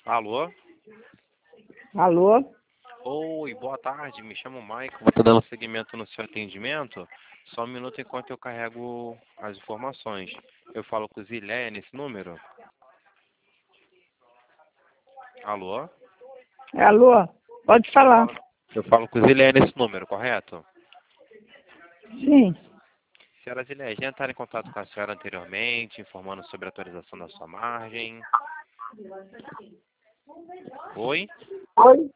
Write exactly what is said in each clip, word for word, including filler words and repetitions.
Alô? Alô? Oi, boa tarde, me chamo Maico, vou estar dando seguimento no seu atendimento. Só um minuto enquanto eu carrego as informações. Eu falo com o Zileia nesse número? Alô? Alô? Pode Eu falar. falo, eu falo com o Zileia nesse número, correto? Sim. Senhora Zileia, já entraram em contato com a senhora anteriormente, informando sobre a atualização da sua margem? Oi? Oi?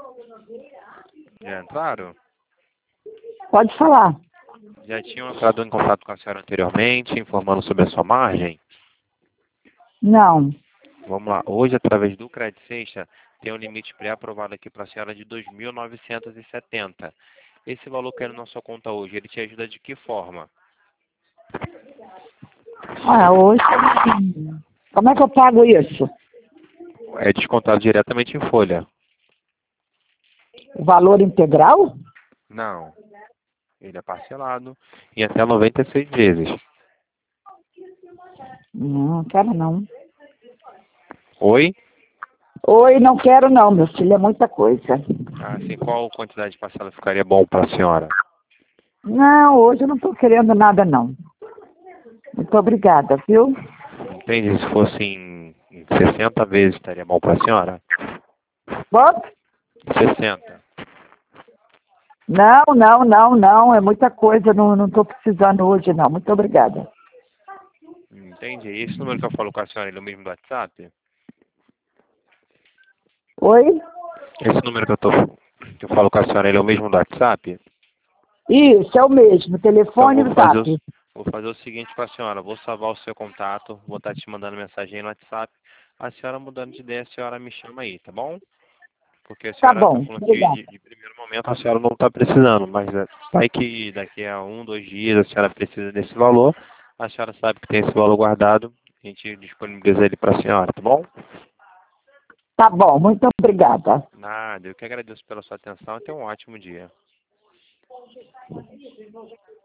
Já entraram? Pode falar. Já tinham entrado em contato com a senhora anteriormente, informando sobre a sua margem? Não. Vamos lá. Hoje, através do Crédito Sexta, tem um limite pré-aprovado aqui para a senhora de dois mil novecentos e setenta. Esse valor caindo na sua conta hoje, ele te ajuda de que forma? Ah, hoje. Como é que eu pago isso? É descontado diretamente em folha. O valor integral? Não. Ele é parcelado em até noventa e seis vezes. Não, quero não. Oi? Oi, não quero não, meu filho, é muita coisa. Ah, sim. Qual quantidade de parcela ficaria bom para a senhora? Não, hoje eu não estou querendo nada não. Muito obrigada, viu? Entende? Se fosse em, em sessenta vezes, estaria bom para a senhora? Quanto? sessenta. Não, não, não, não, é muita coisa, não não estou precisando hoje não. Muito obrigada. Entende? Esse número que eu falo com a senhora, ele é o mesmo do WhatsApp? Oi? Esse número que eu, tô, que eu falo com a senhora, ele é o mesmo do WhatsApp? Isso, é o mesmo, Então telefone e vou o fazer o, zap. vou fazer o seguinte para a senhora, vou salvar o seu contato, vou estar te mandando mensagem aí no WhatsApp. A senhora mudando de ideia, a senhora me chama aí, tá bom? Porque a Tá senhora está bom, falando que obrigada. de, de primeiro momento a senhora não está precisando, mas é, vai que daqui a um, dois dias a senhora precisa desse valor, a senhora sabe que tem esse valor guardado, a gente disponibiliza ele para a senhora, tá bom? Tá bom, muito obrigada. Nada, eu que agradeço pela sua atenção e tenha um ótimo dia.